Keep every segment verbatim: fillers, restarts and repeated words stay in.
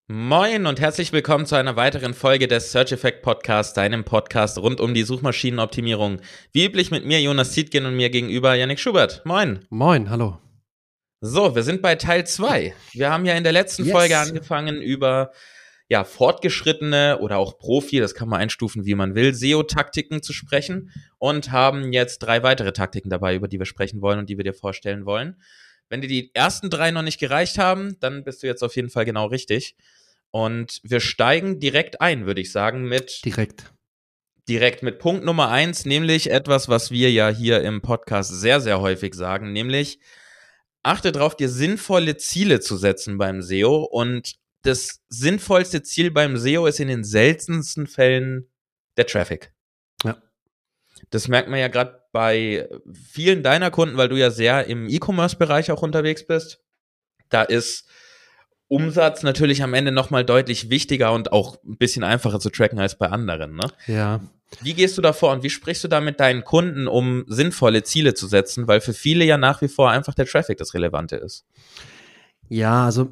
Moin und herzlich willkommen zu einer weiteren Folge des Search Effect Podcasts, deinem Podcast rund um die Suchmaschinenoptimierung. Wie üblich mit mir Jonas Zietgen und mir gegenüber Yannick Schubert. Moin. Moin, hallo. So, wir sind bei Teil zwei. Wir haben ja in der letzten Yes. Folge angefangen über ja, fortgeschrittene oder auch Profi, das kann man einstufen, wie man will, S E O-Taktiken zu sprechen und haben jetzt drei weitere Taktiken dabei, über die wir sprechen wollen und die wir dir vorstellen wollen. Wenn dir die ersten drei noch nicht gereicht haben, dann bist du jetzt auf jeden Fall genau richtig. Und wir steigen direkt ein, würde ich sagen, mit Direkt. direkt mit Punkt Nummer eins, nämlich etwas, was wir ja hier im Podcast sehr, sehr häufig sagen, nämlich achte darauf, dir sinnvolle Ziele zu setzen beim S E O. Und das sinnvollste Ziel beim S E O ist in den seltensten Fällen der Traffic. Ja. Das merkt man ja gerade bei vielen deiner Kunden, weil du ja sehr im E-Commerce-Bereich auch unterwegs bist. Da ist Umsatz natürlich am Ende nochmal deutlich wichtiger und auch ein bisschen einfacher zu tracken als bei anderen, ne? Ja. Wie gehst du da vor und wie sprichst du da mit deinen Kunden, um sinnvolle Ziele zu setzen? Weil für viele ja nach wie vor einfach der Traffic das Relevante ist. Ja, also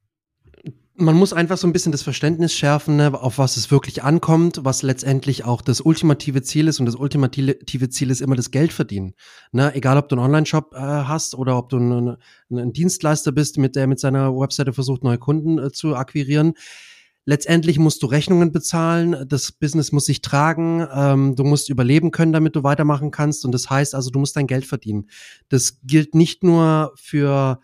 man muss einfach so ein bisschen das Verständnis schärfen, ne, auf was es wirklich ankommt, was letztendlich auch das ultimative Ziel ist. Und das ultimative Ziel ist immer das Geld verdienen. Ne, egal, ob du einen Online-Shop äh, hast oder ob du ein, ein Dienstleister bist, mit der mit seiner Webseite versucht, neue Kunden äh, zu akquirieren. Letztendlich musst du Rechnungen bezahlen, das Business muss sich tragen, ähm, du musst überleben können, damit du weitermachen kannst. Und das heißt also, du musst dein Geld verdienen. Das gilt nicht nur für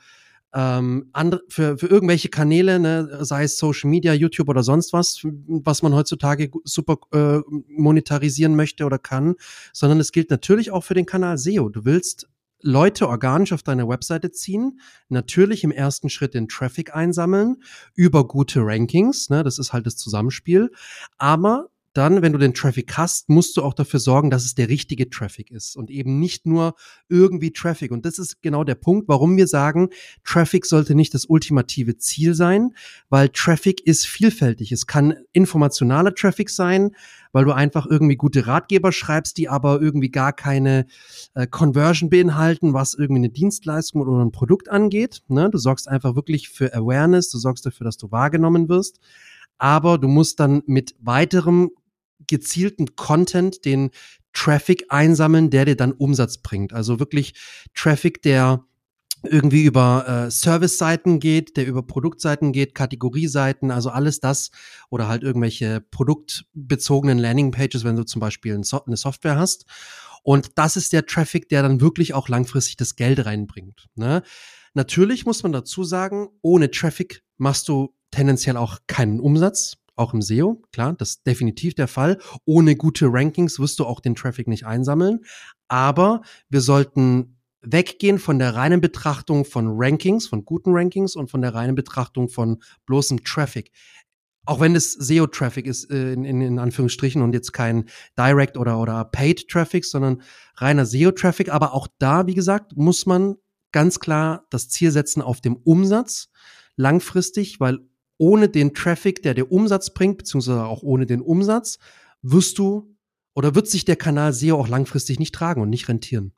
ähm, andere, für, für irgendwelche Kanäle, ne, sei es Social Media, YouTube oder sonst was, was man heutzutage super äh, monetarisieren möchte oder kann, sondern es gilt natürlich auch für den Kanal S E O. Du willst Leute organisch auf deine Webseite ziehen, natürlich im ersten Schritt den Traffic einsammeln, über gute Rankings, ne, das ist halt das Zusammenspiel, aber dann, wenn du den Traffic hast, musst du auch dafür sorgen, dass es der richtige Traffic ist und eben nicht nur irgendwie Traffic. Und das ist genau der Punkt, warum wir sagen, Traffic sollte nicht das ultimative Ziel sein, weil Traffic ist vielfältig. Es kann informationaler Traffic sein, weil du einfach irgendwie gute Ratgeber schreibst, die aber irgendwie gar keine äh, Conversion beinhalten, was irgendwie eine Dienstleistung oder ein Produkt angeht. Ne? Du sorgst einfach wirklich für Awareness, du sorgst dafür, dass du wahrgenommen wirst. Aber du musst dann mit weiterem gezielten Content den Traffic einsammeln, der dir dann Umsatz bringt. Also wirklich Traffic, der irgendwie über äh, Service-Seiten geht, der über Produktseiten geht, Kategorieseiten, also alles das oder halt irgendwelche produktbezogenen Landingpages, wenn du zum Beispiel ein so- eine Software hast. Und das ist der Traffic, der dann wirklich auch langfristig das Geld reinbringt. Ne? Natürlich muss man dazu sagen, ohne Traffic machst du tendenziell auch keinen Umsatz, auch im S E O, klar, das ist definitiv der Fall. Ohne gute Rankings wirst du auch den Traffic nicht einsammeln. Aber wir sollten weggehen von der reinen Betrachtung von Rankings, von guten Rankings und von der reinen Betrachtung von bloßem Traffic. Auch wenn es S E O-Traffic ist, äh, in, in, in Anführungsstrichen, und jetzt kein Direct- oder, oder Paid-Traffic, sondern reiner S E O-Traffic. Aber auch da, wie gesagt, muss man ganz klar das Ziel setzen auf dem Umsatz langfristig, weil ohne den Traffic, der dir Umsatz bringt, beziehungsweise auch ohne den Umsatz, wirst du oder wird sich der Kanal S E O auch langfristig nicht tragen und nicht rentieren.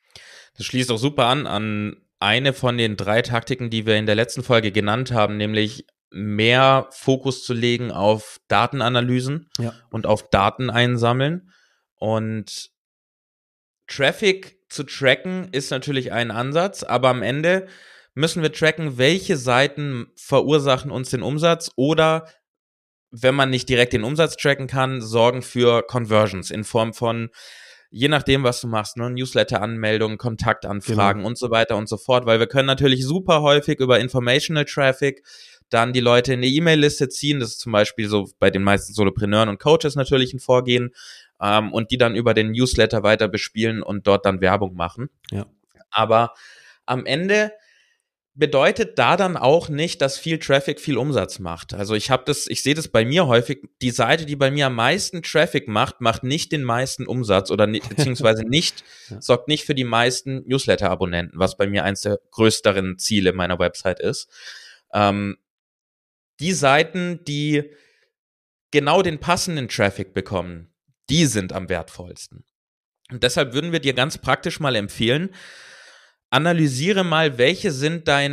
Das schließt auch super an an eine von den drei Taktiken, die wir in der letzten Folge genannt haben, nämlich mehr Fokus zu legen auf Datenanalysen Ja. und auf Daten einsammeln. Und Traffic zu tracken ist natürlich ein Ansatz, aber am Ende müssen wir tracken, welche Seiten verursachen uns den Umsatz oder, wenn man nicht direkt den Umsatz tracken kann, sorgen für Conversions in Form von, je nachdem, was du machst, ne, Newsletter-Anmeldungen, Kontaktanfragen Genau. und so weiter und so fort, weil wir können natürlich super häufig über Informational Traffic dann die Leute in eine E-Mail-Liste ziehen. Das ist zum Beispiel so bei den meisten Solopreneuren und Coaches natürlich ein Vorgehen, ähm, und die dann über den Newsletter weiter bespielen und dort dann Werbung machen. Ja. Aber am Ende bedeutet da dann auch nicht, dass viel Traffic viel Umsatz macht. Also ich habe das, ich sehe das bei mir häufig, die Seite, die bei mir am meisten Traffic macht, macht nicht den meisten Umsatz oder ni- beziehungsweise nicht, Ja. sorgt nicht für die meisten Newsletter-Abonnenten, was bei mir eins der größeren Ziele meiner Website ist. Ähm, die Seiten, die genau den passenden Traffic bekommen, die sind am wertvollsten. Und deshalb würden wir dir ganz praktisch mal empfehlen, analysiere mal, welche sind deine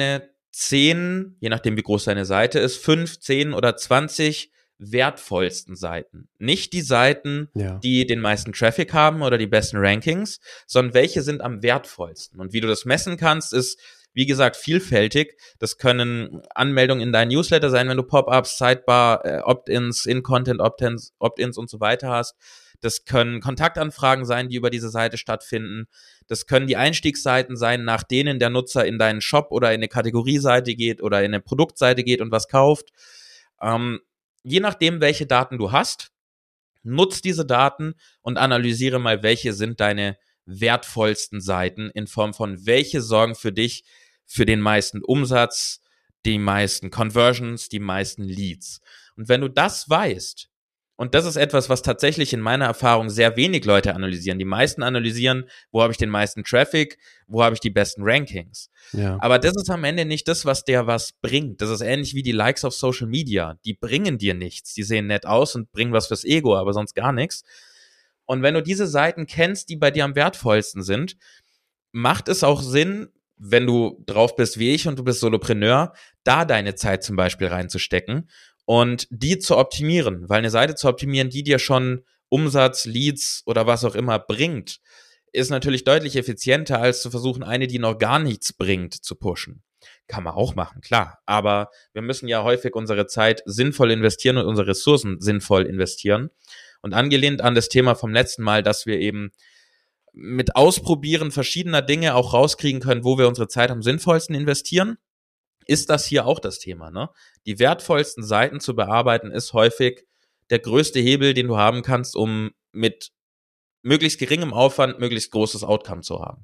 zehn, je nachdem wie groß deine Seite ist, fünf, zehn oder zwanzig wertvollsten Seiten. Nicht die Seiten, ja. die den meisten Traffic haben oder die besten Rankings, sondern welche sind am wertvollsten. Und wie du das messen kannst, ist, wie gesagt, vielfältig. Das können Anmeldungen in deinen Newsletter sein, wenn du Pop-ups, Sidebar, äh, Opt-ins, In-Content, Opt-ins, Opt-ins und so weiter hast. Das können Kontaktanfragen sein, die über diese Seite stattfinden. Das können die Einstiegsseiten sein, nach denen der Nutzer in deinen Shop oder in eine Kategorieseite geht oder in eine Produktseite geht und was kauft. Ähm, je nachdem, welche Daten du hast, nutz diese Daten und analysiere mal, welche sind deine wertvollsten Seiten in Form von welche sorgen für dich für den meisten Umsatz, die meisten Conversions, die meisten Leads. Und wenn du das weißt, und das ist etwas, was tatsächlich in meiner Erfahrung sehr wenig Leute analysieren. Die meisten analysieren, wo habe ich den meisten Traffic, wo habe ich die besten Rankings. Ja. Aber das ist am Ende nicht das, was dir was bringt. Das ist ähnlich wie die Likes auf Social Media. Die bringen dir nichts. Die sehen nett aus und bringen was fürs Ego, aber sonst gar nichts. Und wenn du diese Seiten kennst, die bei dir am wertvollsten sind, macht es auch Sinn, wenn du drauf bist wie ich und du bist Solopreneur, da deine Zeit zum Beispiel reinzustecken und die zu optimieren, weil eine Seite zu optimieren, die dir schon Umsatz, Leads oder was auch immer bringt, ist natürlich deutlich effizienter, als zu versuchen, eine, die noch gar nichts bringt, zu pushen. Kann man auch machen, klar. Aber wir müssen ja häufig unsere Zeit sinnvoll investieren und unsere Ressourcen sinnvoll investieren. Und angelehnt an das Thema vom letzten Mal, dass wir eben mit Ausprobieren verschiedener Dinge auch rauskriegen können, wo wir unsere Zeit am sinnvollsten investieren, ist das hier auch das Thema, ne? Die wertvollsten Seiten zu bearbeiten ist häufig der größte Hebel, den du haben kannst, um mit möglichst geringem Aufwand möglichst großes Outcome zu haben.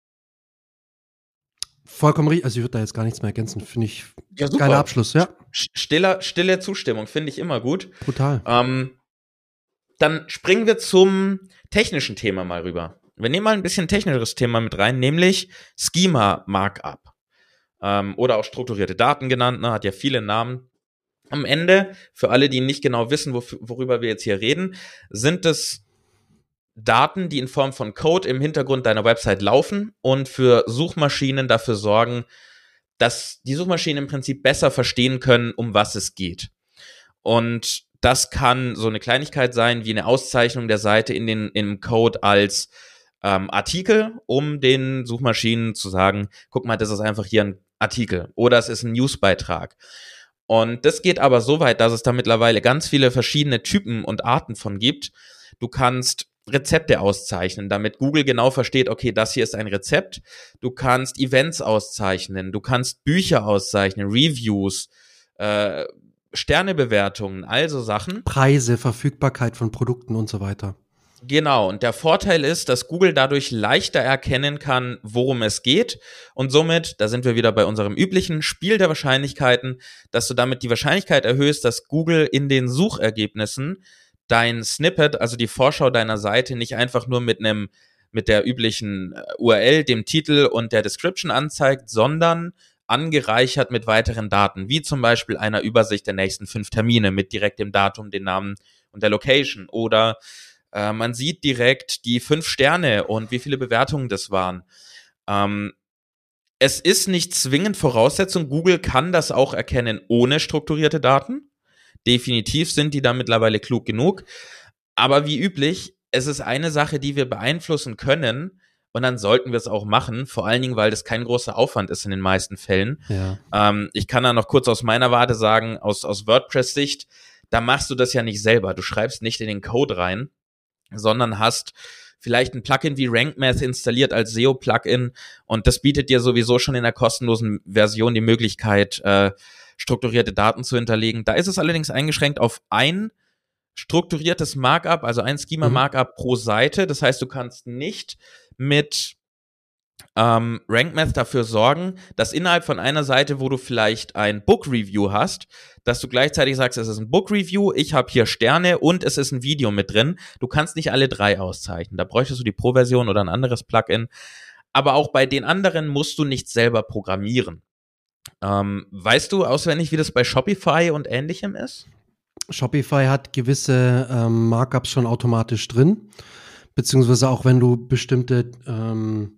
Vollkommen richtig. Also ich würde da jetzt gar nichts mehr ergänzen. Finde ich Ja, super. Geiler Abschluss, ja. Stiller, stille Zustimmung, finde ich immer gut. Brutal. Ähm, dann springen wir zum technischen Thema mal rüber. Wir nehmen mal ein bisschen technischeres Thema mit rein, nämlich Schema Markup. Ähm, oder auch strukturierte Daten genannt, ne, hat ja viele Namen. Am Ende, für alle, die nicht genau wissen, wo, worüber wir jetzt hier reden, sind es Daten, die in Form von Code im Hintergrund deiner Website laufen und für Suchmaschinen dafür sorgen, dass die Suchmaschinen im Prinzip besser verstehen können, um was es geht. Und das kann so eine Kleinigkeit sein, wie eine Auszeichnung der Seite in den, im Code als ähm, Artikel, um den Suchmaschinen zu sagen, guck mal, das ist einfach hier ein Artikel oder es ist ein Newsbeitrag. Und das geht aber so weit, dass es da mittlerweile ganz viele verschiedene Typen und Arten von gibt. Du kannst Rezepte auszeichnen, damit Google genau versteht, okay, das hier ist ein Rezept. Du kannst Events auszeichnen, du kannst Bücher auszeichnen, Reviews, äh, Sternebewertungen, also Sachen. Preise, Verfügbarkeit von Produkten und so weiter. Genau, und der Vorteil ist, dass Google dadurch leichter erkennen kann, worum es geht und somit, da sind wir wieder bei unserem üblichen Spiel der Wahrscheinlichkeiten, dass du damit die Wahrscheinlichkeit erhöhst, dass Google in den Suchergebnissen dein Snippet, also die Vorschau deiner Seite, nicht einfach nur mit einem mit der üblichen U R L, dem Titel und der Description anzeigt, sondern angereichert mit weiteren Daten, wie zum Beispiel einer Übersicht der nächsten fünf Termine mit direkt dem Datum, den Namen und der Location oder äh, man sieht direkt die fünf Sterne und wie viele Bewertungen das waren. Ähm, es ist nicht zwingend Voraussetzung, Google kann das auch erkennen ohne strukturierte Daten. Definitiv sind die da mittlerweile klug genug. Aber wie üblich, es ist eine Sache, die wir beeinflussen können und dann sollten wir es auch machen, vor allen Dingen, weil das kein großer Aufwand ist in den meisten Fällen. Ja. Ähm, ich kann da noch kurz aus meiner Warte sagen, aus, aus WordPress-Sicht, da machst du das ja nicht selber. Du schreibst nicht in den Code rein, sondern hast vielleicht ein Plugin wie RankMath installiert als S E O-Plugin und das bietet dir sowieso schon in der kostenlosen Version die Möglichkeit, äh, strukturierte Daten zu hinterlegen. Da ist es allerdings eingeschränkt auf ein strukturiertes Markup, also ein Schema-Markup mhm. pro Seite. Das heißt, du kannst nicht mit ähm, RankMath dafür sorgen, dass innerhalb von einer Seite, wo du vielleicht ein Book-Review hast, dass du gleichzeitig sagst, es ist ein Book-Review, ich habe hier Sterne und es ist ein Video mit drin. Du kannst nicht alle drei auszeichnen. Da bräuchtest du die Pro-Version oder ein anderes Plugin. Aber auch bei den anderen musst du nicht selber programmieren. Ähm, weißt du auswendig, wie das bei Shopify und Ähnlichem ist? Shopify hat gewisse ähm, Markups schon automatisch drin, beziehungsweise auch wenn du bestimmte ähm,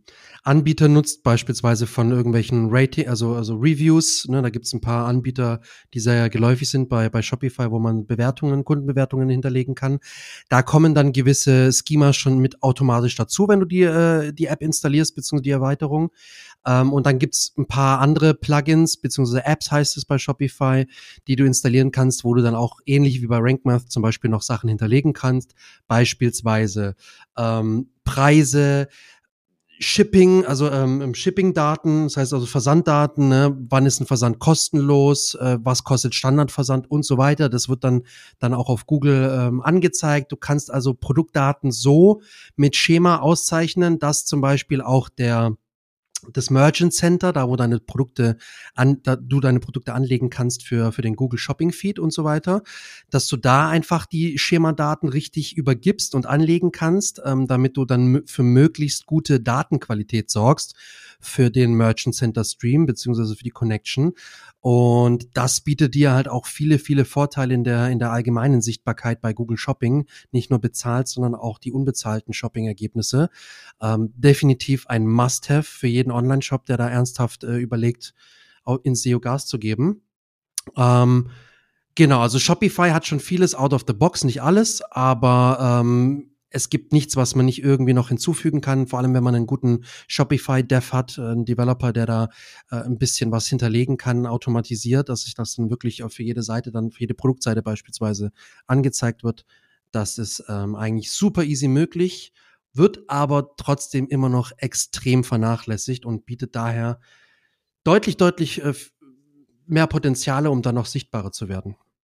Anbieter nutzt, beispielsweise von irgendwelchen Rating, also, also Reviews, ne, da gibt's ein paar Anbieter, die sehr geläufig sind bei, bei Shopify, wo man Bewertungen, Kundenbewertungen hinterlegen kann. Da kommen dann gewisse Schemas schon mit automatisch dazu, wenn du die, äh, die App installierst, beziehungsweise die Erweiterung. Ähm, und dann gibt's ein paar andere Plugins, beziehungsweise Apps heißt es bei Shopify, die du installieren kannst, wo du dann auch ähnlich wie bei RankMath zum Beispiel noch Sachen hinterlegen kannst. Beispielsweise ähm, Preise, Shipping, also ähm, Shipping-Daten, das heißt also Versanddaten, ne? Wann ist ein Versand kostenlos, äh, was kostet Standardversand und so weiter. Das wird dann dann auch auf Google ähm, angezeigt. Du kannst also Produktdaten so mit Schema auszeichnen, dass zum Beispiel auch der das Merchant Center, da wo deine Produkte an, da du deine Produkte anlegen kannst für für den Google Shopping Feed und so weiter, dass du da einfach die Schemadaten richtig übergibst und anlegen kannst, ähm, damit du dann m- für möglichst gute Datenqualität sorgst für den Merchant Center Stream beziehungsweise für die Connection. Und das bietet dir halt auch viele, viele Vorteile in der in der allgemeinen Sichtbarkeit bei Google Shopping, nicht nur bezahlt, sondern auch die unbezahlten Shopping-Ergebnisse. Ähm, definitiv ein Must-Have für jeden Online-Shop, der da ernsthaft äh, überlegt, au- ins S E O Gas zu geben. Ähm, genau, also Shopify hat schon vieles out of the box, nicht alles, aber ähm, es gibt nichts, was man nicht irgendwie noch hinzufügen kann, vor allem wenn man einen guten Shopify-Dev hat, äh, einen Developer, der da äh, ein bisschen was hinterlegen kann, automatisiert, dass sich das dann wirklich auch für jede Seite, dann für jede Produktseite beispielsweise angezeigt wird. Das ist ähm, eigentlich super easy möglich, wird aber trotzdem immer noch extrem vernachlässigt und bietet daher deutlich, deutlich äh, mehr Potenziale, um dann noch sichtbarer zu werden.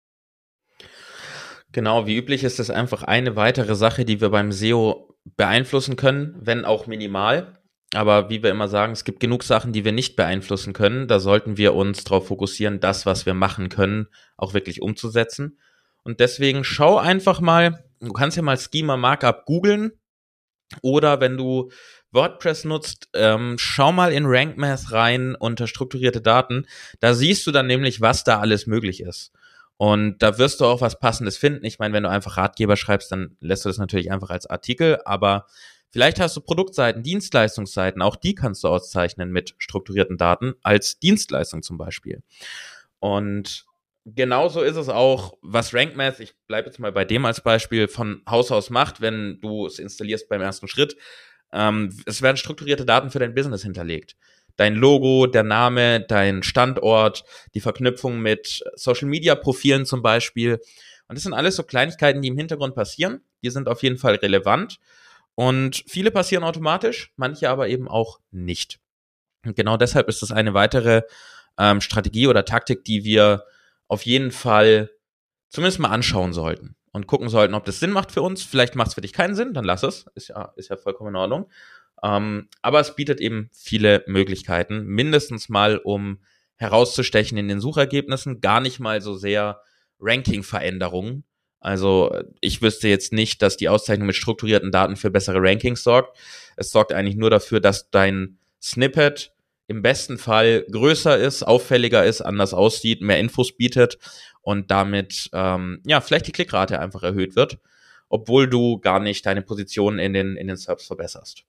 Genau, wie üblich ist es einfach eine weitere Sache, die wir beim S E O beeinflussen können, wenn auch minimal. Aber wie wir immer sagen, es gibt genug Sachen, die wir nicht beeinflussen können. Da sollten wir uns darauf fokussieren, das, was wir machen können, auch wirklich umzusetzen. Und deswegen schau einfach mal, du kannst ja mal Schema Markup googeln oder wenn du WordPress nutzt, ähm, schau mal in RankMath rein unter strukturierte Daten. Da siehst du dann nämlich, was da alles möglich ist. Und da wirst du auch was Passendes finden. Ich meine, wenn du einfach Ratgeber schreibst, dann lässt du das natürlich einfach als Artikel, aber vielleicht hast du Produktseiten, Dienstleistungsseiten, auch die kannst du auszeichnen mit strukturierten Daten als Dienstleistung zum Beispiel. Und genauso ist es auch, was RankMath, ich bleibe jetzt mal bei dem als Beispiel, von Haus aus macht, wenn du es installierst beim ersten Schritt. Ähm, es werden strukturierte Daten für dein Business hinterlegt. Dein Logo, der Name, dein Standort, die Verknüpfung mit Social-Media-Profilen zum Beispiel. Und das sind alles so Kleinigkeiten, die im Hintergrund passieren. Die sind auf jeden Fall relevant. Und viele passieren automatisch, manche aber eben auch nicht. Und genau deshalb ist das eine weitere ähm, Strategie oder Taktik, die wir auf jeden Fall zumindest mal anschauen sollten und gucken sollten, ob das Sinn macht für uns. Vielleicht macht es für dich keinen Sinn, dann lass es. Ist ja, ist ja vollkommen in Ordnung. Ähm, aber es bietet eben viele Möglichkeiten, mindestens mal, um herauszustechen in den Suchergebnissen, gar nicht mal so sehr Ranking-Veränderungen. Also ich wüsste jetzt nicht, dass die Auszeichnung mit strukturierten Daten für bessere Rankings sorgt. Es sorgt eigentlich nur dafür, dass dein Snippet im besten Fall größer ist, auffälliger ist, anders aussieht, mehr Infos bietet und damit ähm, ja vielleicht die Klickrate einfach erhöht wird, obwohl du gar nicht deine Position in den in den S E R Ps verbesserst.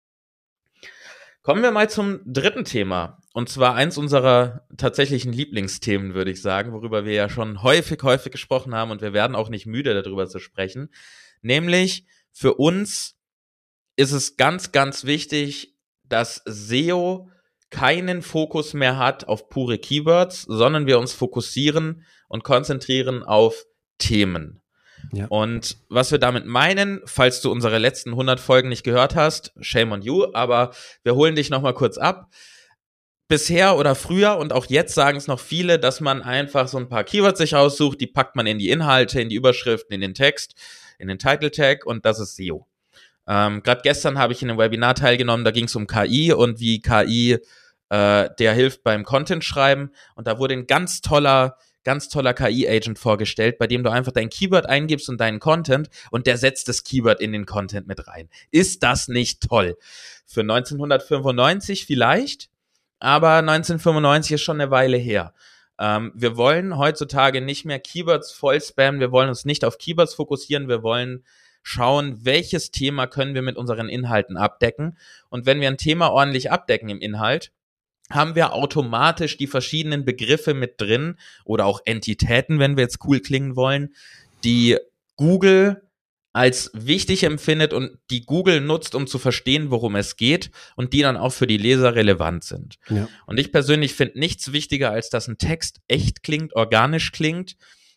Kommen wir mal zum dritten Thema. Und zwar eins unserer tatsächlichen Lieblingsthemen, würde ich sagen, worüber wir ja schon häufig, häufig gesprochen haben und wir werden auch nicht müde, darüber zu sprechen. Nämlich für uns ist es ganz, ganz wichtig, dass S E O keinen Fokus mehr hat auf pure Keywords, sondern wir uns fokussieren und konzentrieren auf Themen. Ja. Und was wir damit meinen, falls du unsere letzten hundert Folgen nicht gehört hast, shame on you, aber wir holen dich nochmal kurz ab. Bisher oder früher und auch jetzt sagen es noch viele, dass man einfach so ein paar Keywords sich raussucht, die packt man in die Inhalte, in die Überschriften, in den Text, in den Title Tag und das ist S E O. Ähm, Gerade gestern habe ich in einem Webinar teilgenommen, da ging es um K I und wie K I äh, der hilft beim Content schreiben und da wurde ein ganz toller ganz toller K I-Agent vorgestellt, bei dem du einfach dein Keyword eingibst und deinen Content und der setzt das Keyword in den Content mit rein. Ist das nicht toll? Für neunzehnhundertfünfundneunzig vielleicht, aber neunzehnhundertfünfundneunzig ist schon eine Weile her. Ähm, wir wollen heutzutage nicht mehr Keywords voll spammen, wir wollen uns nicht auf Keywords fokussieren, wir wollen schauen, welches Thema können wir mit unseren Inhalten abdecken. Und wenn wir ein Thema ordentlich abdecken im Inhalt, haben wir automatisch die verschiedenen Begriffe mit drin oder auch Entitäten, wenn wir jetzt cool klingen wollen, die Google als wichtig empfindet und die Google nutzt, um zu verstehen, worum es geht und die dann auch für die Leser relevant sind. Ja. Und ich persönlich finde nichts wichtiger, als dass ein Text echt klingt, organisch klingt.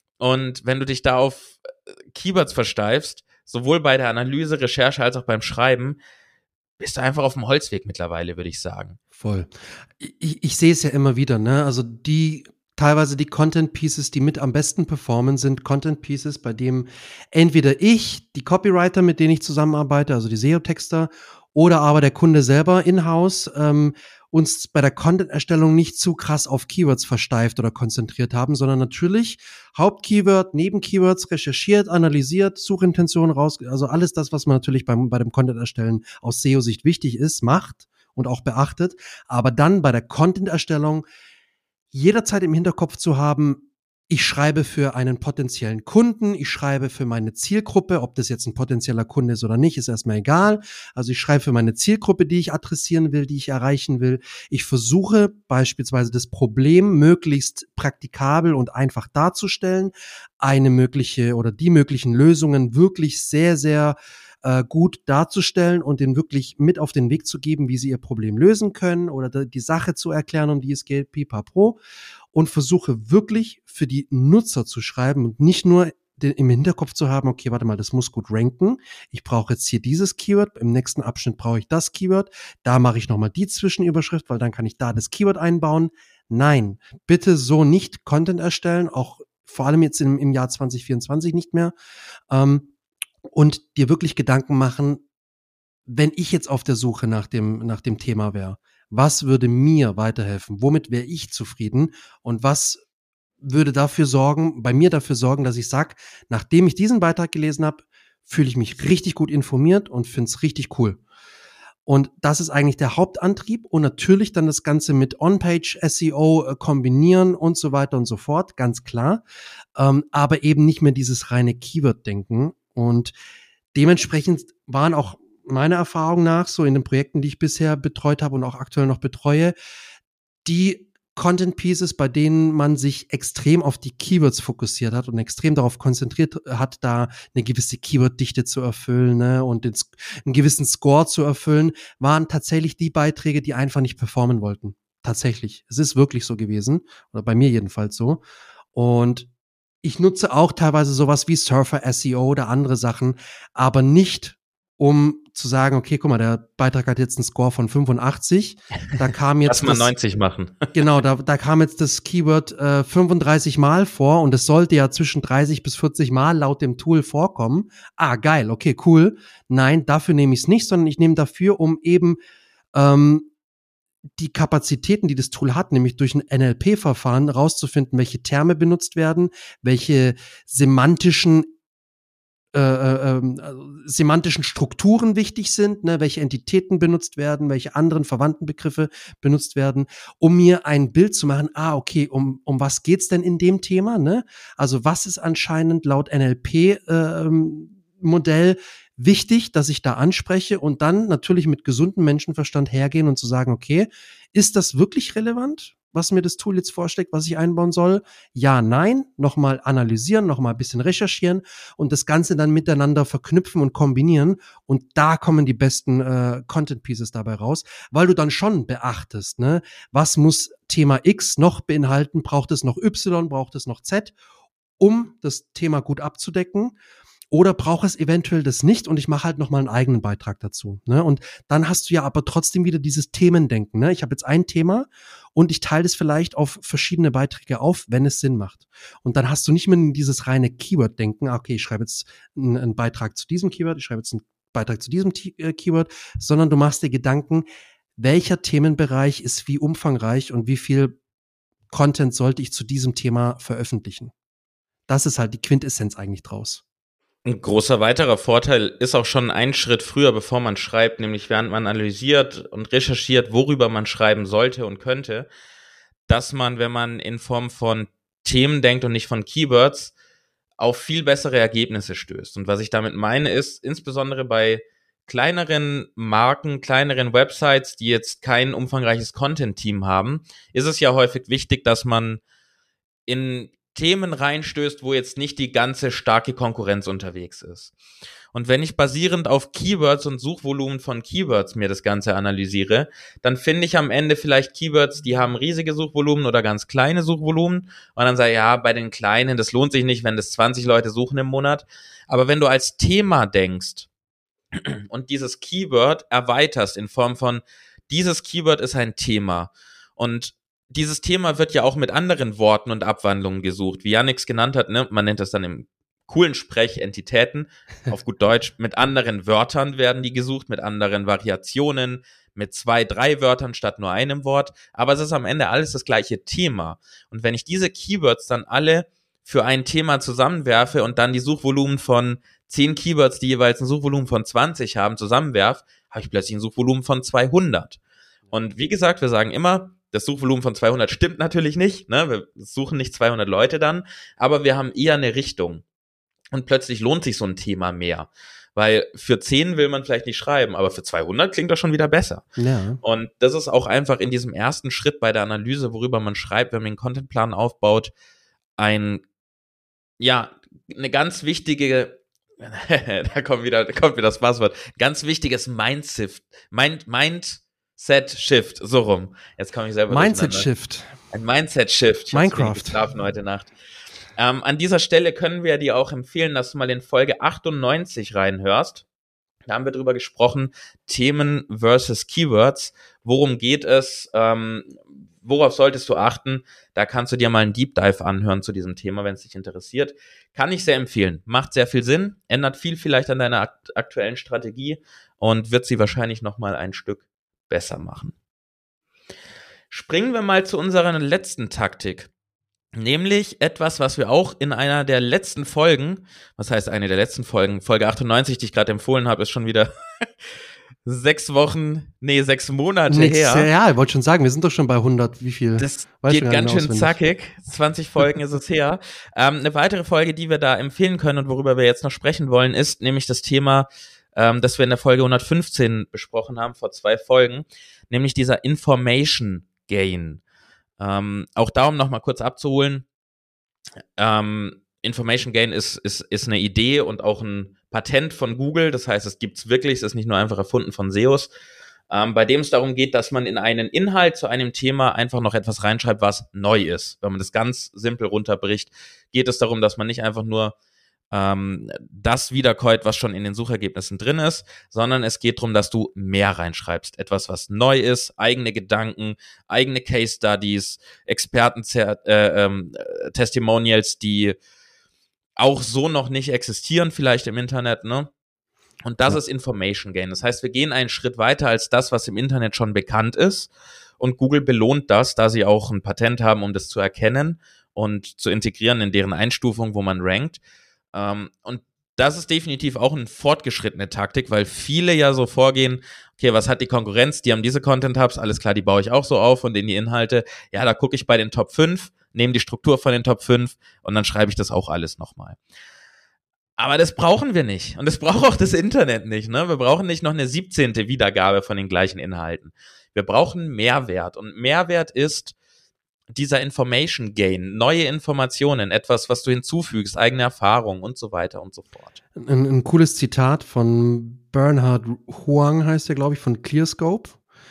Und wenn du dich da auf Keywords versteifst, sowohl bei der Analyse, Recherche als auch beim Schreiben, bist du einfach auf dem Holzweg mittlerweile, würde ich sagen. Voll. Ich, ich sehe es ja immer wieder, ne? Also die teilweise die Content Pieces, die mit am besten performen, sind Content Pieces, bei dem entweder ich, die Copywriter, mit denen ich zusammenarbeite, also die S E O-Texter, oder aber der Kunde selber in-house, ähm, uns bei der Content-Erstellung nicht zu krass auf Keywords versteift oder konzentriert haben, sondern natürlich Hauptkeyword, Nebenkeywords recherchiert, analysiert, Suchintention raus, also alles das, was man natürlich beim, bei dem Content-Erstellen aus S E O-Sicht wichtig ist, macht und auch beachtet, aber dann bei der Content-Erstellung jederzeit im Hinterkopf zu haben, ich schreibe für einen potenziellen Kunden, ich schreibe für meine Zielgruppe, ob das jetzt ein potenzieller Kunde ist oder nicht, ist erstmal egal. Also ich schreibe für meine Zielgruppe, die ich adressieren will, die ich erreichen will. Ich versuche beispielsweise das Problem möglichst praktikabel und einfach darzustellen, eine mögliche oder die möglichen Lösungen wirklich sehr, sehr äh, gut darzustellen und den wirklich mit auf den Weg zu geben, wie sie ihr Problem lösen können oder die Sache zu erklären, um die es geht, pipapo. Und versuche wirklich für die Nutzer zu schreiben und nicht nur den, im Hinterkopf zu haben, okay, warte mal, das muss gut ranken. Ich brauche jetzt hier dieses Keyword, im nächsten Abschnitt brauche ich das Keyword, da mache ich nochmal die Zwischenüberschrift, weil dann kann ich da das Keyword einbauen. Nein, bitte so nicht Content erstellen, auch vor allem jetzt im, im Jahr zwanzig vierundzwanzig nicht mehr. Ähm, und dir wirklich Gedanken machen, wenn ich jetzt auf der Suche nach dem, nach dem Thema wäre, was würde mir weiterhelfen? Womit wäre ich zufrieden? Und was würde dafür sorgen, bei mir dafür sorgen, dass ich sage, nachdem ich diesen Beitrag gelesen habe, fühle ich mich richtig gut informiert und finde es richtig cool. Und das ist eigentlich der Hauptantrieb und natürlich dann das Ganze mit On-Page-S E O äh, kombinieren und so weiter und so fort, ganz klar. Ähm, aber eben nicht mehr dieses reine Keyword-Denken. Und dementsprechend waren auch meiner Erfahrung nach, so in den Projekten, die ich bisher betreut habe und auch aktuell noch betreue, die Content Pieces, bei denen man sich extrem auf die Keywords fokussiert hat und extrem darauf konzentriert hat, da eine gewisse Keyword-Dichte zu erfüllen, ne, und den, einen gewissen Score zu erfüllen, waren tatsächlich die Beiträge, die einfach nicht performen wollten. Tatsächlich. Es ist wirklich so gewesen. Oder bei mir jedenfalls so. Und ich nutze auch teilweise sowas wie Surfer S E O oder andere Sachen, aber nicht um zu sagen, okay, guck mal, der Beitrag hat jetzt einen Score von fünfundachtzig. Da kam jetzt Lass mal neunzig machen. Genau, da, da kam jetzt das Keyword äh, fünfunddreißig Mal vor und es sollte ja zwischen dreißig bis vierzig Mal laut dem Tool vorkommen. Ah, geil, okay, cool. Nein, dafür nehme ich es nicht, sondern ich nehme dafür, um eben ähm, die Kapazitäten, die das Tool hat, nämlich durch ein N L P-Verfahren rauszufinden, welche Terme benutzt werden, welche semantischen Äh, äh, also semantischen Strukturen wichtig sind, ne, welche Entitäten benutzt werden, welche anderen verwandten Begriffe benutzt werden, um mir ein Bild zu machen, ah, okay, um, um was geht's denn in dem Thema, ne? Also was ist anscheinend laut N L P-Modell äh, wichtig, dass ich da anspreche und dann natürlich mit gesundem Menschenverstand hergehen und zu sagen, okay, ist das wirklich relevant, was mir das Tool jetzt vorschlägt, was ich einbauen soll? Ja, nein, nochmal analysieren, nochmal ein bisschen recherchieren und das Ganze dann miteinander verknüpfen und kombinieren und da kommen die besten äh, Content Pieces dabei raus, weil du dann schon beachtest, ne, was muss Thema X noch beinhalten, braucht es noch Y, braucht es noch Z, um das Thema gut abzudecken. Oder braucht es eventuell das nicht und ich mache halt nochmal einen eigenen Beitrag dazu. Ne? Und dann hast du ja aber trotzdem wieder dieses Themendenken. Ne? Ich habe jetzt ein Thema und ich teile es vielleicht auf verschiedene Beiträge auf, wenn es Sinn macht. Und dann hast du nicht mehr dieses reine Keyword-Denken, okay, ich schreibe jetzt einen, einen Beitrag zu diesem Keyword, ich schreibe jetzt einen Beitrag zu diesem T- äh, Keyword, sondern du machst dir Gedanken, welcher Themenbereich ist wie umfangreich und wie viel Content sollte ich zu diesem Thema veröffentlichen. Das ist halt die Quintessenz eigentlich draus. Ein großer weiterer Vorteil ist auch schon ein Schritt früher, bevor man schreibt, nämlich während man analysiert und recherchiert, worüber man schreiben sollte und könnte, dass man, wenn man in Form von Themen denkt und nicht von Keywords, auf viel bessere Ergebnisse stößt. Und was ich damit meine ist, insbesondere bei kleineren Marken, kleineren Websites, die jetzt kein umfangreiches Content-Team haben, ist es ja häufig wichtig, dass man in Themen reinstößt, wo jetzt nicht die ganze starke Konkurrenz unterwegs ist. Und wenn ich basierend auf Keywords und Suchvolumen von Keywords mir das Ganze analysiere, dann finde ich am Ende vielleicht Keywords, die haben riesige Suchvolumen oder ganz kleine Suchvolumen. Und dann sage ich, ja, bei den kleinen, das lohnt sich nicht, wenn das zwanzig Leute suchen im Monat. Aber wenn du als Thema denkst und dieses Keyword erweiterst in Form von, dieses Keyword ist ein Thema und dieses Thema wird ja auch mit anderen Worten und Abwandlungen gesucht, wie Yannick's genannt hat, ne? Man nennt das dann im coolen Sprech Entitäten, auf gut Deutsch, mit anderen Wörtern werden die gesucht, mit anderen Variationen, mit zwei, drei Wörtern statt nur einem Wort, aber es ist am Ende alles das gleiche Thema. Und wenn ich diese Keywords dann alle für ein Thema zusammenwerfe und dann die Suchvolumen von zehn Keywords, die jeweils ein Suchvolumen von zwanzig haben, zusammenwerfe, habe ich plötzlich ein Suchvolumen von zweihundert. Und wie gesagt, wir sagen immer, das Suchvolumen von zweihundert stimmt natürlich nicht, ne? Wir suchen nicht zweihundert Leute dann, aber wir haben eher eine Richtung. Und plötzlich lohnt sich so ein Thema mehr. Weil für zehn will man vielleicht nicht schreiben, aber für zweihundert klingt das schon wieder besser. Ja. Und das ist auch einfach in diesem ersten Schritt bei der Analyse, worüber man schreibt, wenn man den Contentplan aufbaut, ein, ja, eine ganz wichtige, da kommt wieder, da kommt wieder das Passwort, ganz wichtiges Mindset, Mind, Mindset-Shift, so rum. Jetzt komme ich selber Mindset-Shift. Ein Mindset-Shift. Minecraft. Ich schlafen heute Nacht. Ähm, an dieser Stelle können wir dir auch empfehlen, dass du mal in Folge achtundneunzig reinhörst. Da haben wir drüber gesprochen, Themen versus Keywords. Worum geht es? Ähm, worauf solltest du achten? Da kannst du dir mal einen Deep Dive anhören zu diesem Thema, wenn es dich interessiert. Kann ich sehr empfehlen. Macht sehr viel Sinn, ändert viel vielleicht an deiner akt- aktuellen Strategie und wird sie wahrscheinlich nochmal ein Stück besser machen. Springen wir mal zu unserer letzten Taktik. Nämlich etwas, was wir auch in einer der letzten Folgen, was heißt eine der letzten Folgen, Folge achtundneunzig, die ich gerade empfohlen habe, ist schon wieder sechs Wochen, nee, sechs Monate Nix, her. Ja, ich wollte schon sagen, wir sind doch schon bei hundert, wie viel? Das Weiß geht schon gar ganz nicht schön auswendig. zackig, zwanzig Folgen ist es her. Ähm, eine weitere Folge, die wir da empfehlen können und worüber wir jetzt noch sprechen wollen, ist nämlich das Thema, ähm, das wir in der Folge hundertfünfzehn besprochen haben, vor zwei Folgen, nämlich dieser Information Gain. Ähm, auch da, um nochmal kurz abzuholen, ähm, Information Gain ist, ist, ist eine Idee und auch ein Patent von Google, das heißt, es gibt's wirklich, es ist nicht nur einfach erfunden von S E Os, ähm, bei dem es darum geht, dass man in einen Inhalt zu einem Thema einfach noch etwas reinschreibt, was neu ist. Wenn man das ganz simpel runterbricht, geht es darum, dass man nicht einfach nur ähm, das wiederkäut, was schon in den Suchergebnissen drin ist, sondern es geht darum, dass du mehr reinschreibst. Etwas, was neu ist, eigene Gedanken, eigene Case Studies, Experten-Testimonials, äh, ähm, die auch so noch nicht existieren, vielleicht im Internet, ne? Und das ja. ist Information Gain. Das heißt, wir gehen einen Schritt weiter als das, was im Internet schon bekannt ist. Und Google belohnt das, da sie auch ein Patent haben, um das zu erkennen und zu integrieren in deren Einstufung, wo man rankt. Um, und das ist definitiv auch eine fortgeschrittene Taktik, weil viele ja so vorgehen, okay, was hat die Konkurrenz? Die haben diese Content-Hubs, alles klar, die baue ich auch so auf und in die Inhalte. Ja, da gucke ich bei den Top fünf, nehme die Struktur von den Top fünf und dann schreibe ich das auch alles nochmal. Aber das brauchen wir nicht. Und das braucht auch das Internet nicht, ne? Wir brauchen nicht noch eine siebzehnte Wiedergabe von den gleichen Inhalten. Wir brauchen Mehrwert. Und Mehrwert ist dieser Information Gain, neue Informationen, etwas, was du hinzufügst, eigene Erfahrungen und so weiter und so fort. Ein, ein cooles Zitat von Bernhard Huang, heißt er, glaube ich, von ClearScope.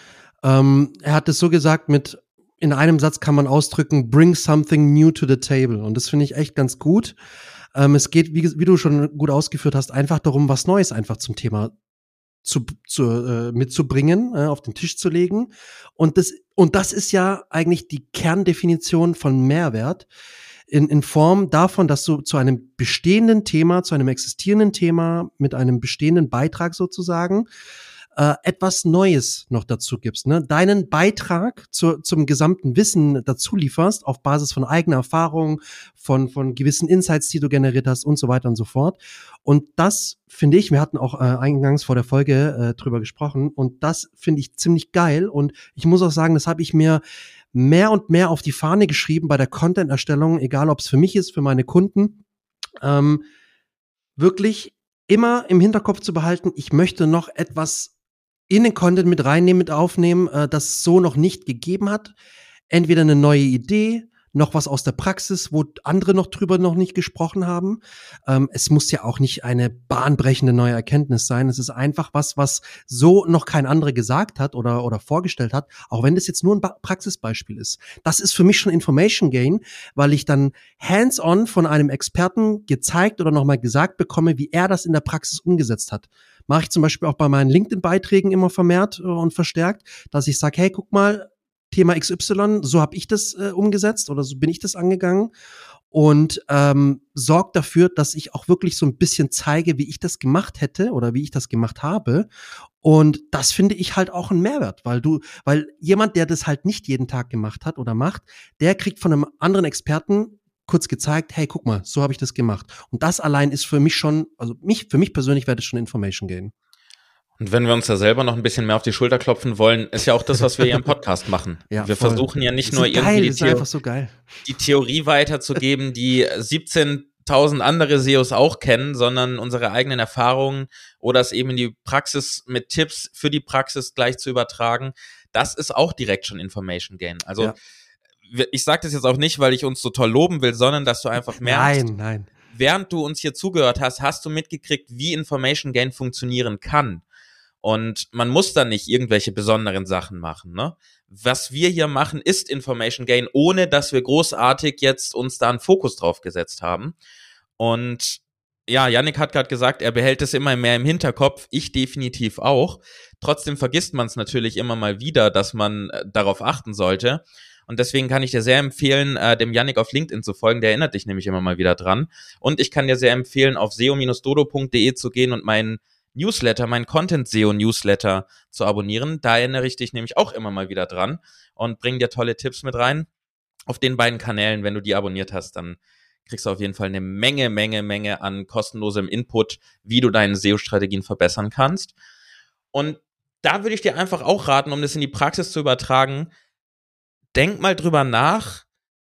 Ähm, er hat es so gesagt mit, in einem Satz kann man ausdrücken, bring something new to the table. Und das finde ich echt ganz gut. Ähm, es geht, wie, wie du schon gut ausgeführt hast, einfach darum, was Neues einfach zum Thema zu, zu äh, mitzubringen, äh, auf den Tisch zu legen. Und das, und das ist ja eigentlich die Kerndefinition von Mehrwert in, in Form davon, dass du zu einem bestehenden Thema, zu einem existierenden Thema mit einem bestehenden Beitrag sozusagen äh, etwas Neues noch dazu gibst, ne? Deinen Beitrag zu, zum gesamten Wissen dazu lieferst, auf Basis von eigener Erfahrung, von, von gewissen Insights, die du generiert hast und so weiter und so fort. Und das finde ich, wir hatten auch äh, eingangs vor der Folge äh, drüber gesprochen, und das finde ich ziemlich geil, und ich muss auch sagen, das habe ich mir mehr und mehr auf die Fahne geschrieben bei der Content-Erstellung, egal ob es für mich ist, für meine Kunden ähm, wirklich immer im Hinterkopf zu behalten, ich möchte noch etwas in den Content mit reinnehmen, mit aufnehmen, äh, das es so noch nicht gegeben hat. Entweder eine neue Idee, noch was aus der Praxis, wo andere noch drüber noch nicht gesprochen haben. Ähm, es muss ja auch nicht eine bahnbrechende neue Erkenntnis sein. Es ist einfach was, was so noch kein anderer gesagt hat oder, oder vorgestellt hat, auch wenn das jetzt nur ein ba- Praxisbeispiel ist. Das ist für mich schon Information Gain, weil ich dann hands-on von einem Experten gezeigt oder nochmal gesagt bekomme, wie er das in der Praxis umgesetzt hat. Mache ich zum Beispiel auch bei meinen LinkedIn-Beiträgen immer vermehrt äh, und verstärkt, dass ich sage, hey, guck mal, Thema X Y, so habe ich das äh, umgesetzt oder so bin ich das angegangen und ähm, sorgt dafür, dass ich auch wirklich so ein bisschen zeige, wie ich das gemacht hätte oder wie ich das gemacht habe. Und das finde ich halt auch ein Mehrwert, weil du, weil jemand, der das halt nicht jeden Tag gemacht hat oder macht, der kriegt von einem anderen Experten kurz gezeigt, hey, guck mal, so habe ich das gemacht. Und das allein ist für mich schon, also mich, für mich persönlich wäre das schon Information Gain. Und wenn wir uns da selber noch ein bisschen mehr auf die Schulter klopfen wollen, ist ja auch das, was wir hier im Podcast machen. Ja, wir voll. versuchen ja nicht Das ist nur geil, irgendwie die, das ist Theo- einfach so geil. die Theorie weiterzugeben, die siebzehntausend andere S E Os auch kennen, sondern unsere eigenen Erfahrungen oder es eben in die Praxis mit Tipps für die Praxis gleich zu übertragen. Das ist auch direkt schon Information Gain. Also Ja. ich sage das jetzt auch nicht, weil ich uns so toll loben will, sondern dass du einfach merkst, Nein, nein. während du uns hier zugehört hast, hast du mitgekriegt, wie Information Gain funktionieren kann. Und man muss dann nicht irgendwelche besonderen Sachen machen, ne? Was wir hier machen, ist Information Gain, ohne dass wir großartig jetzt uns da einen Fokus drauf gesetzt haben. Und ja, Yannick hat gerade gesagt, er behält es immer mehr im Hinterkopf. Ich definitiv auch. Trotzdem vergisst man es natürlich immer mal wieder, dass man äh, darauf achten sollte. Und deswegen kann ich dir sehr empfehlen, äh, dem Yannick auf LinkedIn zu folgen. Der erinnert dich nämlich immer mal wieder dran. Und ich kann dir sehr empfehlen, auf seo Bindestrich dodo Punkt de zu gehen und meinen Newsletter, mein Content-S E O-Newsletter zu abonnieren. Da erinnere ich dich nämlich auch immer mal wieder dran und bringe dir tolle Tipps mit rein. Auf den beiden Kanälen, wenn du die abonniert hast, dann kriegst du auf jeden Fall eine Menge, Menge, Menge an kostenlosem Input, wie du deine S E O-Strategien verbessern kannst. Und da würde ich dir einfach auch raten, um das in die Praxis zu übertragen, denk mal drüber nach,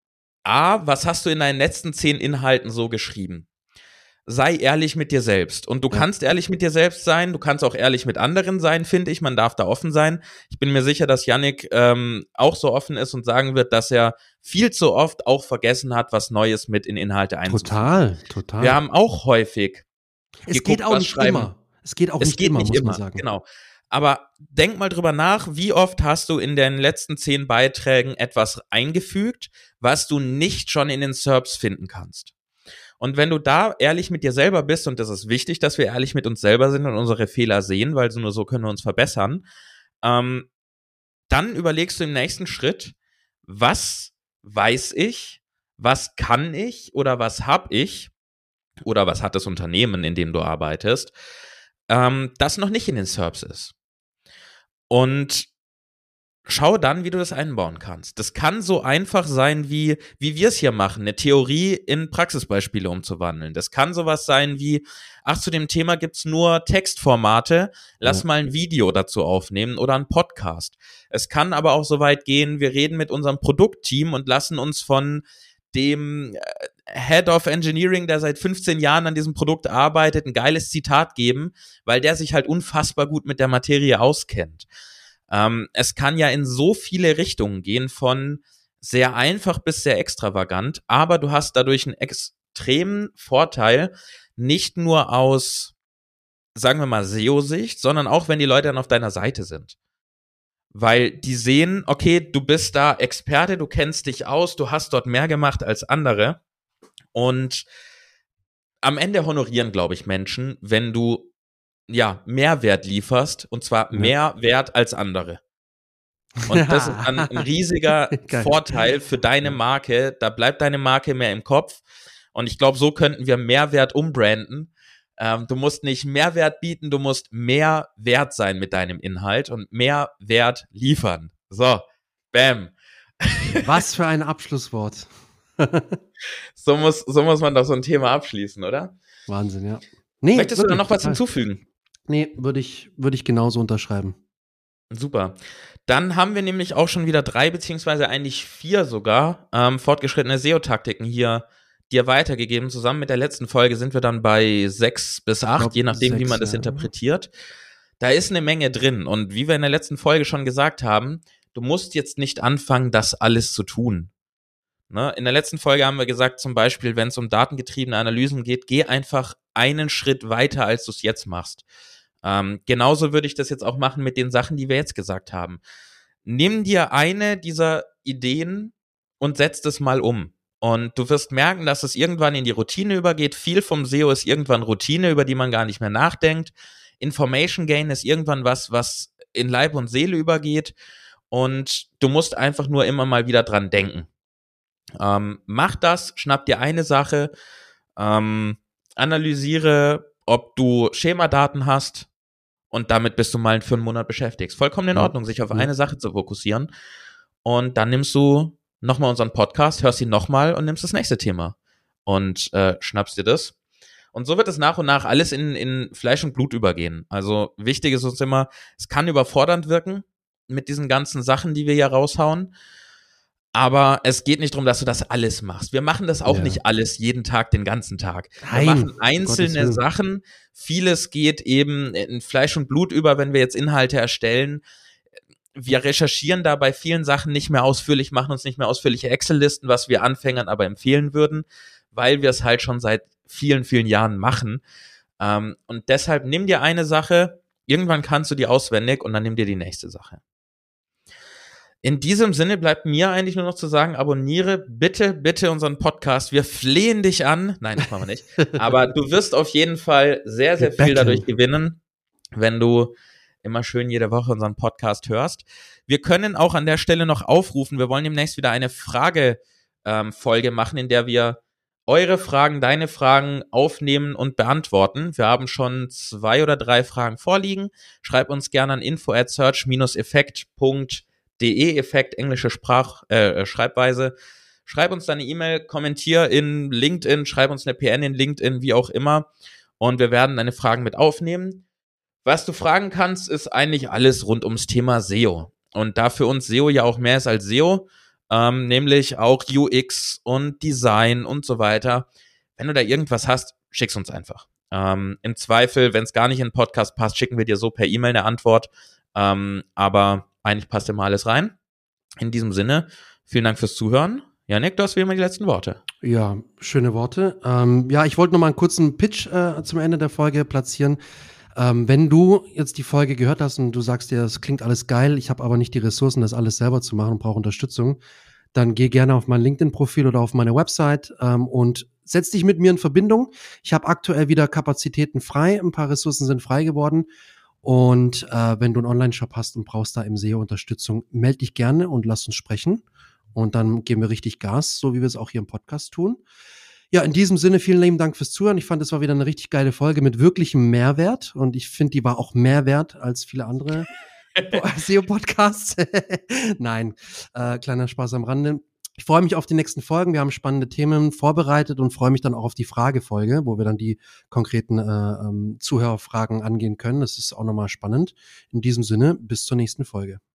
A, was hast du in deinen letzten zehn Inhalten so geschrieben? Sei ehrlich mit dir selbst. Und du Ja. kannst ehrlich mit dir selbst sein, du kannst auch ehrlich mit anderen sein, finde ich. Man darf da offen sein. Ich bin mir sicher, dass Yannick ähm, auch so offen ist und sagen wird, dass er viel zu oft auch vergessen hat, was Neues mit in Inhalte einzufügen. Total, total. Wir haben auch häufig es geguckt, geht auch was nicht schreiben. immer. Es geht auch Es nicht geht immer, nicht muss immer, man sagen. genau. Aber denk mal drüber nach, wie oft hast du in den letzten zehn Beiträgen etwas eingefügt, was du nicht schon in den S E R Ps finden kannst. Und wenn du da ehrlich mit dir selber bist, und das ist wichtig, dass wir ehrlich mit uns selber sind und unsere Fehler sehen, weil nur so können wir uns verbessern, ähm, dann überlegst du im nächsten Schritt, was weiß ich, was kann ich oder was habe ich oder was hat das Unternehmen, in dem du arbeitest, ähm, das noch nicht in den S E R Ps ist. Und schau dann, wie du das einbauen kannst. Das kann so einfach sein, wie, wie wir es hier machen, eine Theorie in Praxisbeispiele umzuwandeln. Das kann sowas sein wie, ach, zu dem Thema gibt's nur Textformate, lass Ja. mal ein Video dazu aufnehmen oder einen Podcast. Es kann aber auch so weit gehen, wir reden mit unserem Produktteam und lassen uns von dem Head of Engineering, der seit fünfzehn Jahren an diesem Produkt arbeitet, ein geiles Zitat geben, weil der sich halt unfassbar gut mit der Materie auskennt. Ähm, es kann ja in so viele Richtungen gehen, von sehr einfach bis sehr extravagant, aber du hast dadurch einen extremen Vorteil, nicht nur aus, sagen wir mal, S E O-Sicht, sondern auch, wenn die Leute dann auf deiner Seite sind. Weil die sehen, okay, du bist da Experte, du kennst dich aus, du hast dort mehr gemacht als andere. Und am Ende honorieren, glaube ich, Menschen, wenn du ja Mehrwert lieferst, und zwar Ja. mehr Wert als andere. Und das ist dann ein riesiger Geil. Vorteil für deine Marke. Da bleibt deine Marke mehr im Kopf. Und ich glaube, so könnten wir Mehrwert umbranden. Ähm, du musst nicht Mehrwert bieten, du musst mehr wert sein mit deinem Inhalt und mehr Wert liefern. So, bam. Was für ein Abschlusswort. So muss, so muss man doch so ein Thema abschließen, oder? Wahnsinn, ja. Nee, Möchtest du da noch was total. hinzufügen? Nee, würde ich, würde ich genauso unterschreiben. Super. Dann haben wir nämlich auch schon wieder drei, beziehungsweise eigentlich vier sogar, ähm, fortgeschrittene S E O-Taktiken hier dir weitergegeben. Zusammen mit der letzten Folge sind wir dann bei sechs bis acht, je nachdem, sechs, wie man das ja. interpretiert. Da ist eine Menge drin. Und wie wir in der letzten Folge schon gesagt haben, du musst jetzt nicht anfangen, das alles zu tun. Ne? In der letzten Folge haben wir gesagt, zum Beispiel, wenn es um datengetriebene Analysen geht, geh einfach einen Schritt weiter, als du es jetzt machst. Ähm, genauso würde ich das jetzt auch machen mit den Sachen, die wir jetzt gesagt haben. Nimm dir eine dieser Ideen und setz das mal um. Und du wirst merken, dass es irgendwann in die Routine übergeht. Viel vom S E O ist irgendwann Routine, über die man gar nicht mehr nachdenkt. Information Gain ist irgendwann was, was in Leib und Seele übergeht. Und du musst einfach nur immer mal wieder dran denken. Ähm, mach das, schnapp dir eine Sache, ähm, analysiere, ob du Schemadaten hast und damit bist du mal für einen Monat beschäftigt. Vollkommen in Ordnung, sich auf ja. eine Sache zu fokussieren. Und dann nimmst du nochmal unseren Podcast, hörst ihn nochmal und nimmst das nächste Thema und äh, schnappst dir das. Und so wird es nach und nach alles in, in Fleisch und Blut übergehen. Also wichtig ist uns immer, es kann überfordernd wirken mit diesen ganzen Sachen, die wir hier raushauen. Aber es geht nicht darum, dass du das alles machst. Wir machen das auch ja. nicht alles jeden Tag, den ganzen Tag. Nein, wir machen einzelne Sachen. Vieles geht eben in Fleisch und Blut über, wenn wir jetzt Inhalte erstellen. Wir recherchieren da bei vielen Sachen nicht mehr ausführlich, machen uns nicht mehr ausführliche Excel-Listen, was wir Anfängern aber empfehlen würden, weil wir es halt schon seit vielen, vielen Jahren machen. Und deshalb nimm dir eine Sache, irgendwann kannst du die auswendig und dann nimm dir die nächste Sache. In diesem Sinne bleibt mir eigentlich nur noch zu sagen, abonniere bitte, bitte unseren Podcast. Wir flehen dich an. Nein, das machen wir nicht. Aber du wirst auf jeden Fall sehr, sehr viel dadurch gewinnen, wenn du immer schön jede Woche unseren Podcast hörst. Wir können auch an der Stelle noch aufrufen, wir wollen demnächst wieder eine Frage-Folge ähm, machen, in der wir eure Fragen, deine Fragen aufnehmen und beantworten. Wir haben schon zwei oder drei Fragen vorliegen. Schreib uns gerne an info at search dash effekt punkt de, Effekt, englische Sprach, äh, Schreibweise. Schreib uns deine E-Mail, kommentier in LinkedIn, schreib uns eine P N in LinkedIn, wie auch immer. Und wir werden deine Fragen mit aufnehmen. Was du fragen kannst, ist eigentlich alles rund ums Thema S E O. Und da für uns S E O ja auch mehr ist als S E O, ähm, nämlich auch U X und Design und so weiter. Wenn du da irgendwas hast, schick's uns einfach. Ähm, im Zweifel, wenn es gar nicht in den Podcast passt, schicken wir dir so per E-Mail eine Antwort. Ähm, aber eigentlich passt immer alles rein. In diesem Sinne, vielen Dank fürs Zuhören. Janik, du hast wie immer die letzten Worte. Ja, schöne Worte. Ähm, ja, ich wollte noch mal einen kurzen Pitch äh, zum Ende der Folge platzieren. Ähm, wenn du jetzt die Folge gehört hast und du sagst dir, das klingt alles geil, ich habe aber nicht die Ressourcen, das alles selber zu machen und brauche Unterstützung, dann geh gerne auf mein LinkedIn-Profil oder auf meine Website ähm, und setz dich mit mir in Verbindung. Ich habe aktuell wieder Kapazitäten frei, ein paar Ressourcen sind frei geworden. Und äh, wenn du einen Online-Shop hast und brauchst da im S E O Unterstützung, melde dich gerne und lass uns sprechen. Und dann geben wir richtig Gas, so wie wir es auch hier im Podcast tun. Ja, in diesem Sinne, vielen lieben Dank fürs Zuhören. Ich fand, das war wieder eine richtig geile Folge mit wirklichem Mehrwert. Und ich finde, die war auch mehr wert als viele andere S E O-Podcasts. Nein, äh, kleiner Spaß am Rande. Ich freue mich auf die nächsten Folgen. Wir haben spannende Themen vorbereitet und freue mich dann auch auf die Fragefolge, wo wir dann die konkreten äh, ähm, Zuhörerfragen angehen können. Das ist auch nochmal spannend. In diesem Sinne, bis zur nächsten Folge.